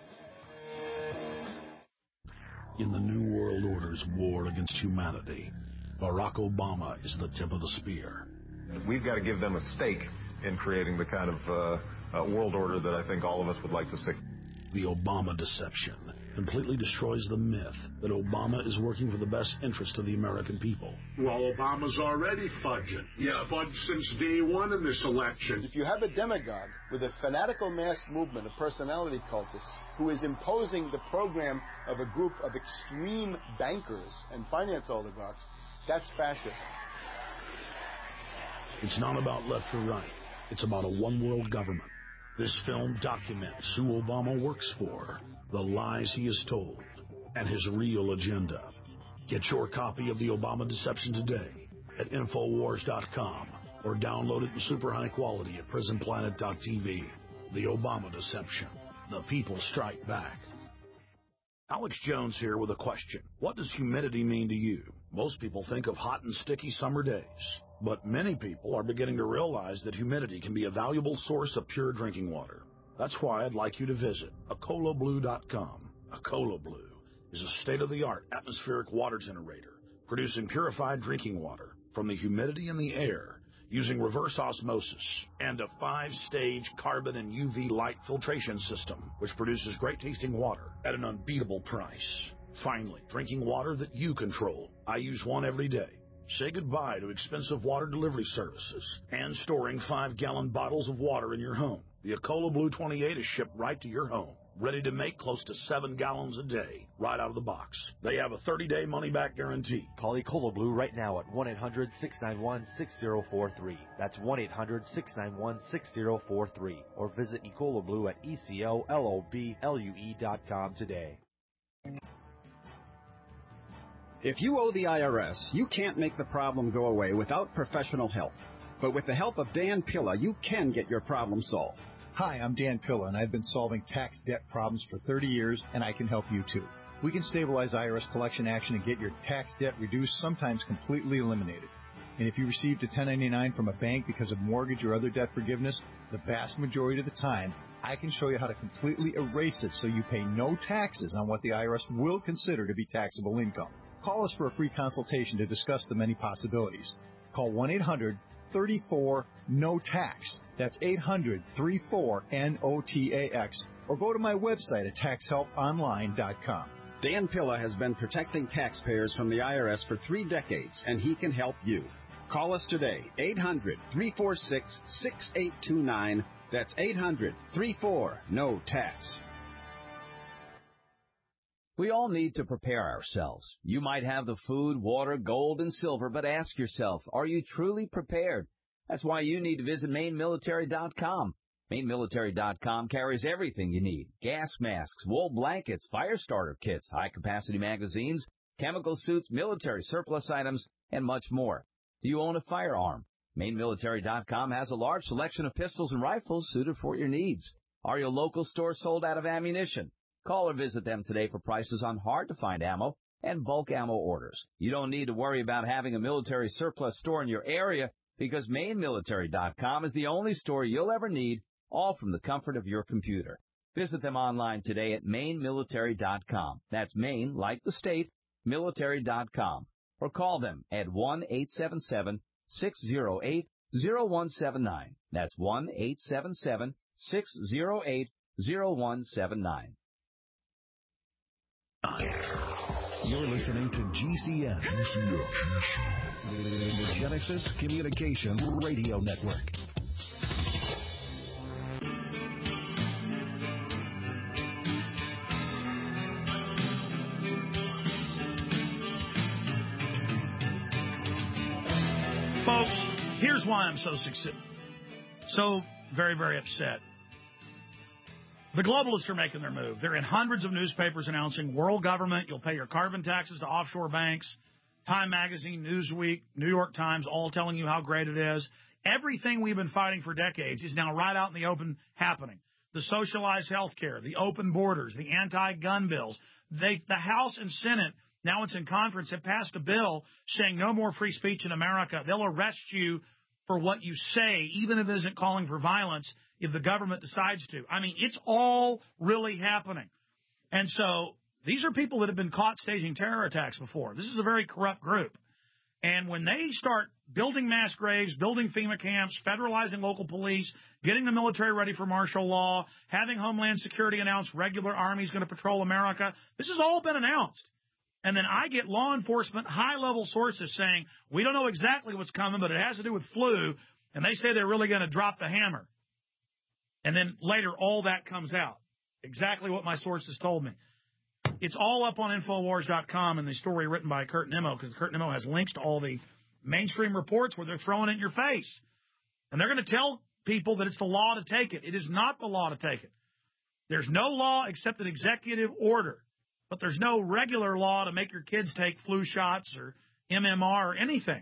In the New World Order's war against humanity, Barack Obama is the tip of the spear. We've got to give them a stake in creating the kind of world order that I think all of us would like to see. The Obama deception completely destroys the myth that Obama is working for the best interest of the American people. Well, Obama's already fudging. He's fudged since day one in this election. If you have a demagogue with a fanatical mass movement of personality cultists who is imposing the program of a group of extreme bankers and finance oligarchs, that's fascism. It's not about left or right. It's about a one-world government. This film documents who Obama works for, the lies he has told, and his real agenda. Get your copy of The Obama Deception today at Infowars.com or download it in super high quality at PrisonPlanet.tv. The Obama Deception. The people strike back. Alex Jones here with a question. What does humidity mean to you? Most people think of hot and sticky summer days, but many people are beginning to realize that humidity can be a valuable source of pure drinking water. That's why I'd like you to visit AcolaBlue.com. Acola Blue is a state-of-the-art atmospheric water generator producing purified drinking water from the humidity in the air using reverse osmosis and a 5-stage carbon and UV light filtration system, which produces great-tasting water at an unbeatable price. Finally, drinking water that you control. I use one every day. Say goodbye to expensive water delivery services and storing 5-gallon bottles of water in your home. The Ecola Blue 28 is shipped right to your home, ready to make close to 7 gallons a day, right out of the box. They have a 30-day money-back guarantee. Call Ecola Blue right now at 1-800-691-6043. That's 1-800-691-6043. Or visit Ecola Blue at ECOLOBLUE.com today. If you owe the IRS, you can't make the problem go away without professional help. But with the help of Dan Pilla, you can get your problem solved. Hi, I'm Dan Pilla, and I've been solving tax debt problems for 30 years, and I can help you too. We can stabilize IRS collection action and get your tax debt reduced, sometimes completely eliminated. And if you received a 1099 from a bank because of mortgage or other debt forgiveness, the vast majority of the time, I can show you how to completely erase it so you pay no taxes on what the IRS will consider to be taxable income. Call us for a free consultation to discuss the many possibilities. Call 1-800-34-NO-TAX. That's 800-34-NOTAX. Or go to my website at taxhelponline.com. Dan Pilla has been protecting taxpayers from the IRS for 3 decades, and he can help you. Call us today, 800-346-6829. That's 800-34-NO-TAX. We all need to prepare ourselves. You might have the food, water, gold, and silver, but ask yourself, are you truly prepared? That's why you need to visit MaineMilitary.com. MaineMilitary.com carries everything you need. Gas masks, wool blankets, fire starter kits, high-capacity magazines, chemical suits, military surplus items, and much more. Do you own a firearm? MaineMilitary.com has a large selection of pistols and rifles suited for your needs. Are your local stores sold out of ammunition? Call or visit them today for prices on hard-to-find ammo and bulk ammo orders. You don't need to worry about having a military surplus store in your area because MaineMilitary.com is the only store you'll ever need, all from the comfort of your computer. Visit them online today at MaineMilitary.com. That's Maine, like the state, military.com. Or call them at 1-877-608-0179. That's 1-877-608-0179. You're listening to GCN, the Genesis Communication Radio Network. Folks, here's why I'm so very, very upset. The globalists are making their move. They're in hundreds of newspapers announcing world government, you'll pay your carbon taxes to offshore banks, Time Magazine, Newsweek, New York Times, all telling you how great it is. Everything we've been fighting for decades is now right out in the open happening. The socialized health care, the open borders, the anti-gun bills. The House and Senate, now it's in conference, have passed a bill saying no more free speech in America. They'll arrest you for what you say, even if it isn't calling for violence, if the government decides to. I mean, it's all really happening. And so these are people that have been caught staging terror attacks before. This is a very corrupt group. And when they start building mass graves, building FEMA camps, federalizing local police, getting the military ready for martial law, having Homeland Security announce regular armies going to patrol America, this has all been announced. And then I get law enforcement, high-level sources saying, we don't know exactly what's coming, but it has to do with flu, and they say they're really going to drop the hammer. And then later, all that comes out. Exactly what my sources told me. It's all up on Infowars.com in the story written by Kurt Nimmo, because Kurt Nimmo has links to all the mainstream reports where they're throwing it in your face. And they're going to tell people that it's the law to take it. It is not the law to take it. There's no law except an executive order. But there's no regular law to make your kids take flu shots or MMR or anything.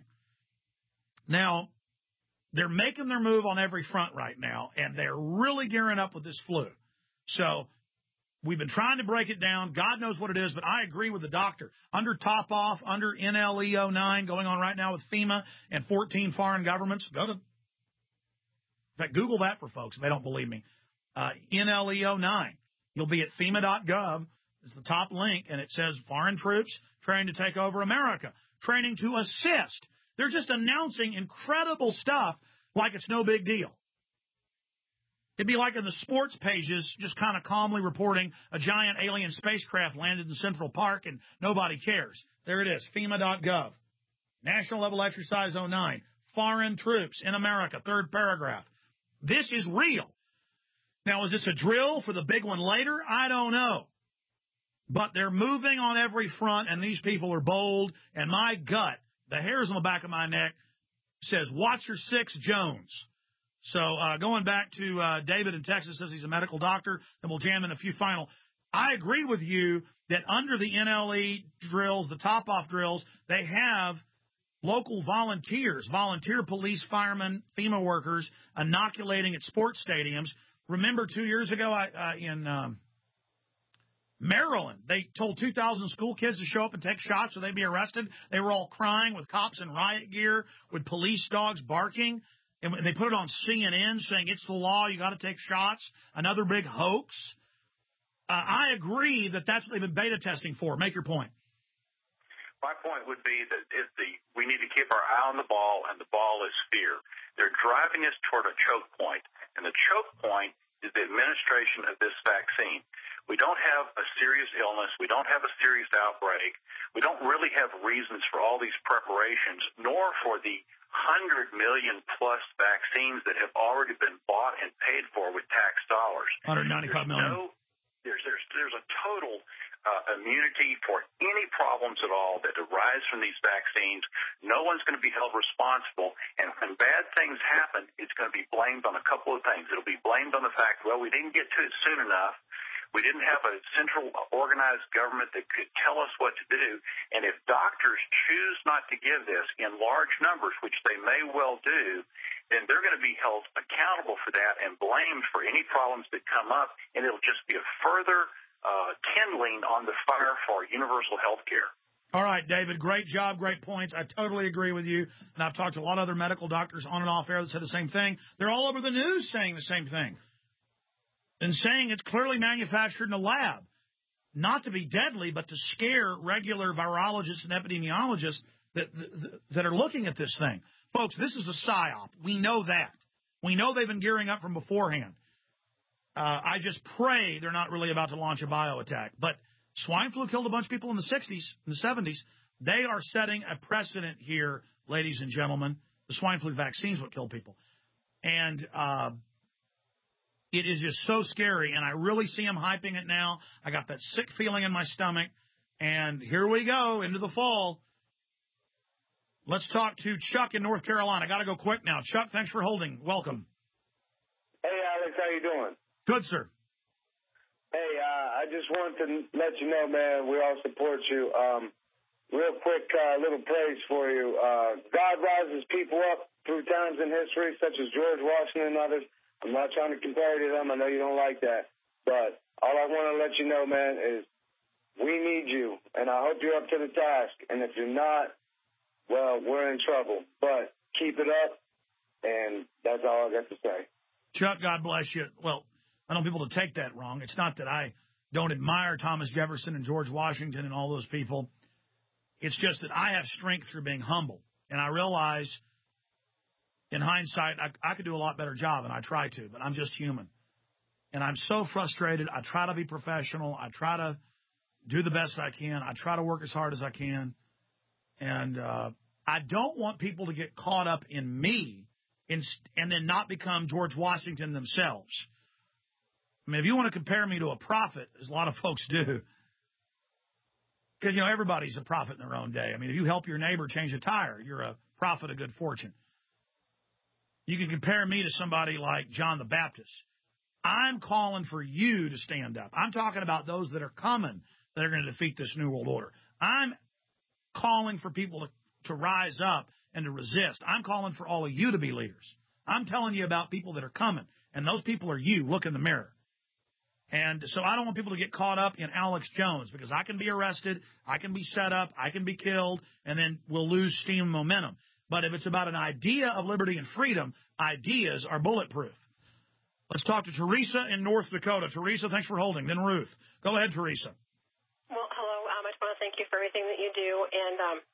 Now, they're making their move on every front right now, and they're really gearing up with this flu. So we've been trying to break it down. God knows what it is, but I agree with the doctor. Under Top Off, under NLEO 9, going on right now with FEMA and 14 foreign governments. In fact, Google that for folks if they don't believe me. NLEO 9. You'll be at FEMA.gov. It's the top link, and it says foreign troops training to take over America, training to assist They're just announcing incredible stuff like it's no big deal. It'd be like in the sports pages, just kind of calmly reporting a giant alien spacecraft landed in Central Park and nobody cares. There it is, FEMA.gov. National Level Exercise 09. Foreign troops in America, third paragraph. This is real. Now, is this a drill for the big one later? I don't know. But they're moving on every front, and these people are bold. And my gut, the hairs on the back of my neck, says, watch your six, Jones. So going back to David in Texas, says he's a medical doctor, and we'll jam in a few final. I agree with you that under the NLE drills, the top-off drills, they have local volunteers, volunteer police, firemen, FEMA workers, inoculating at sports stadiums. Remember 2 years ago in Maryland, they told 2,000 school kids to show up and take shots so they'd be arrested. They were all crying with cops in riot gear, with police dogs barking. And they put it on CNN saying it's the law, you got to take shots. Another big hoax. I agree that that's what they've been beta testing for. Make your point. My point would be that we need to keep our eye on the ball, and the ball is fear. They're driving us toward a choke point, and the choke point is the administration of this vaccine. We don't have a serious illness. We don't have a serious outbreak. We don't really have reasons for all these preparations, nor for the 100 million plus vaccines that have already been bought and paid for with tax dollars. 195 million. There's a total immunity for any problems at all that arise from these vaccines. No one's going to be held responsible. And when bad things happen, it's going to be blamed on a couple of things. It'll be blamed on the fact, well, we didn't get to it soon enough. We didn't have a central organized government that could tell us what to do. And if doctors choose not to give this in large numbers, which they may well do, then they're going to be held accountable for that and blamed for any problems that come up. And it'll just be a further kindling on the fire for universal health care. All right, David, great job, great points. I totally agree with you. And I've talked to a lot of other medical doctors on and off air that said the same thing. They're all over the news saying the same thing. And saying it's clearly manufactured in a lab, not to be deadly, but to scare regular virologists and epidemiologists that are looking at this thing. Folks, this is a psyop. We know that. We know they've been gearing up from beforehand. I just pray they're not really about to launch a bio attack. But swine flu killed a bunch of people in the 60s, in the 70s. They are setting a precedent here, ladies and gentlemen. The swine flu vaccine is what killed people. And it is just so scary, and I really see them hyping it now. I got that sick feeling in my stomach, and here we go into the fall. Let's talk to Chuck in North Carolina. I got to go quick now. Chuck, thanks for holding. Welcome. Hey, Alex, how you doing? Good, sir. Hey, I just wanted to let you know, man, we all support you. Real quick, little praise for you. God rises people up through times in history, such as George Washington and others. I'm not trying to compare you to them. I know you don't like that. But all I want to let you know, man, is we need you, and I hope you're up to the task. And if you're not, well, we're in trouble. But keep it up, and that's all I got to say. Chuck, God bless you. Well, I don't want people to take that wrong. It's not that I don't admire Thomas Jefferson and George Washington and all those people. It's just that I have strength through being humble. And I realize in hindsight, I could do a lot better job, and I try to, but I'm just human. And I'm so frustrated. I try to be professional. I try to do the best I can. I try to work as hard as I can. And I don't want people to get caught up in me and then not become George Washington themselves. I mean, if you want to compare me to a prophet, as a lot of folks do, because, you know, everybody's a prophet in their own day. I mean, if you help your neighbor change a tire, you're a prophet of good fortune. You can compare me to somebody like John the Baptist. I'm calling for you to stand up. I'm talking about those that are coming that are going to defeat this New World Order. I'm calling for people to rise up and to resist. I'm calling for all of you to be leaders. I'm telling you about people that are coming, and those people are you. Look in the mirror. And so I don't want people to get caught up in Alex Jones, because I can be arrested, I can be set up, I can be killed, and then we'll lose steam and momentum. But if it's about an idea of liberty and freedom, ideas are bulletproof. Let's talk to Teresa in North Dakota. Teresa, thanks for holding. Then Ruth. Go ahead, Teresa. Well, hello. I just want to thank you for everything that you do. And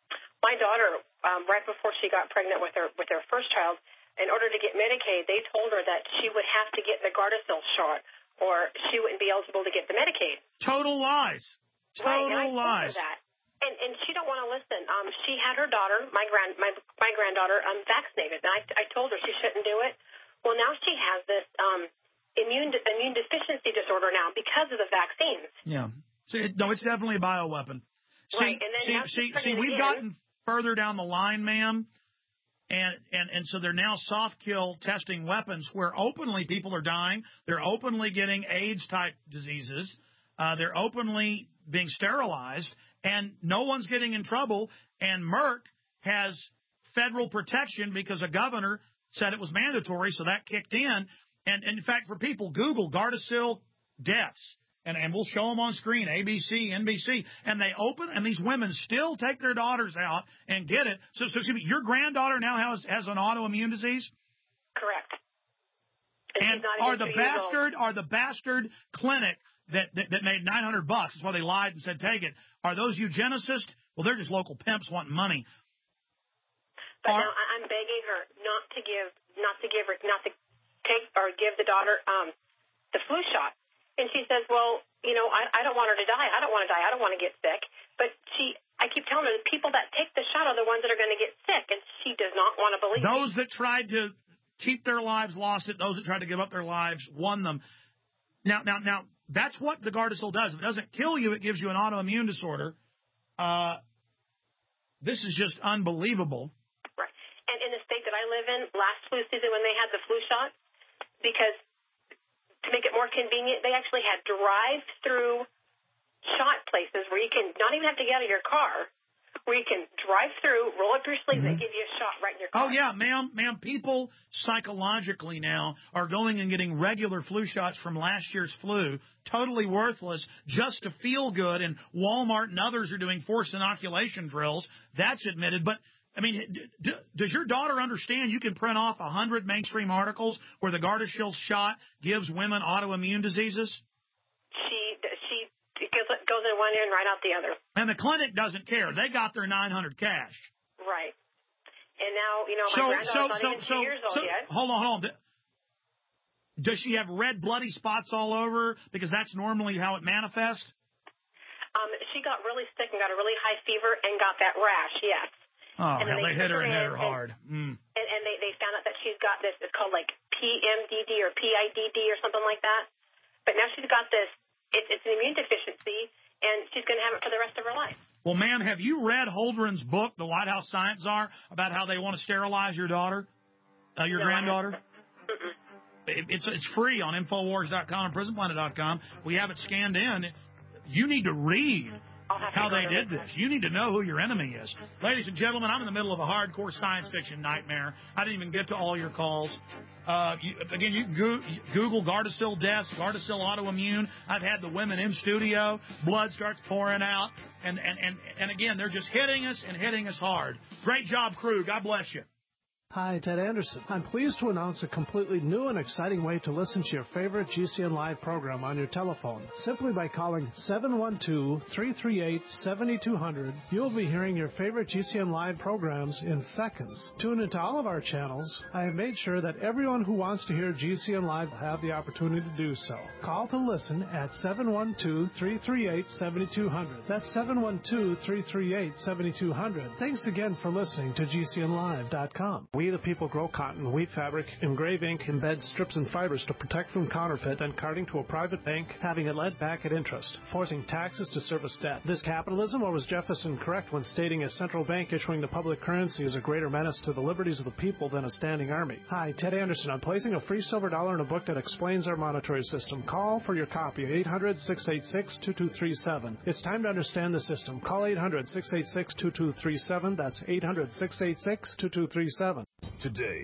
my daughter, right before she got pregnant with her first child, in order to get Medicaid, they told her that she would have to get the Gardasil shot or she wouldn't be eligible to get the Medicaid. Total lies. Total lies. That. And she don't want to listen. She had her daughter, my granddaughter, vaccinated, and I told her she shouldn't do it. Well, now she has this immune deficiency disorder now because of the vaccines. Yeah. No, it's definitely a bioweapon. Right. And then see, we've gotten further down the line, ma'am, and so they're now soft kill testing weapons where openly people are dying. They're openly getting AIDS-type diseases. They're openly being sterilized, and no one's getting in trouble. And Merck has federal protection because a governor said it was mandatory, so that kicked in. And in fact, for people, Google Gardasil deaths, and we'll show them on screen, ABC, NBC, and they open, and these women still take their daughters out and get it. So excuse me, your granddaughter now has an autoimmune disease? Correct. And are the bastard clinic that made $900, that's why they lied and said take it, are those eugenicists? Well, they're just local pimps wanting money. But now I'm begging her not to take or give the daughter the flu shot. And she says, well, I don't want her to die. I don't want to die. I don't want to get sick. But I keep telling her the people that take the shot are the ones that are going to get sick, and she does not want to believe me. Those that tried to keep their lives lost it. Those that tried to give up their lives won them. Now, that's what the Gardasil does. If it doesn't kill you, it gives you an autoimmune disorder. This is just unbelievable. Right. And in the state that I live in, last flu season when they had the flu shot, because to make it more convenient, they actually had drive-through shot places where you can not even have to get out of your car, where you can drive through, roll up your sleeves, and give you a shot right in your car. Oh, yeah, ma'am, people psychologically now are going and getting regular flu shots from last year's flu, totally worthless, just to feel good, and Walmart and others are doing forced inoculation drills. That's admitted, but I mean, does your daughter understand you can print off 100 mainstream articles where the Gardasil shot gives women autoimmune diseases? She goes in one ear and right out the other. And the clinic doesn't care. They got their $900 cash. Right. And now, my granddaughter's not even 2 years old yet. Hold on. Does she have red bloody spots all over? Because that's normally how it manifests. She got really sick and got a really high fever and got that rash, yes. Oh, hell, they hit her and hit her hard. And they found out that she's got this, it's called like PMDD or PIDD or something like that. But now she's got this, it's an immune deficiency, and she's going to have it for the rest of her life. Well, ma'am, have you read Holdren's book, The White House Science Czar, about how they want to sterilize your daughter, your granddaughter? It's free on Infowars.com and PrisonPlanet.com. We have it scanned in. You need to read how they did this. You need to know who your enemy is. Ladies and gentlemen, I'm in the middle of a hardcore science fiction nightmare. I didn't even get to all your calls. You can Google Gardasil deaths, Gardasil autoimmune. I've had the women in studio. Blood starts pouring out. And again, they're just hitting us and hitting us hard. Great job, crew. God bless you. Hi, Ted Anderson. I'm pleased to announce a completely new and exciting way to listen to your favorite GCN Live program on your telephone. Simply by calling 712-338-7200, you'll be hearing your favorite GCN Live programs in seconds. Tune into all of our channels. I have made sure that everyone who wants to hear GCN Live will have the opportunity to do so. Call to listen at 712-338-7200. That's 712-338-7200. Thanks again for listening to GCNLive.com. We the people grow cotton, weave fabric, engrave ink, embed strips and fibers to protect from counterfeit and carting to a private bank, having it led back at interest, forcing taxes to service debt. This capitalism, or was Jefferson correct when stating a central bank issuing the public currency is a greater menace to the liberties of the people than a standing army? Hi, Ted Anderson. I'm placing a free silver dollar in a book that explains our monetary system. Call for your copy, 800-686-2237. It's time to understand the system. Call 800-686-2237. That's 800-686-2237. Today.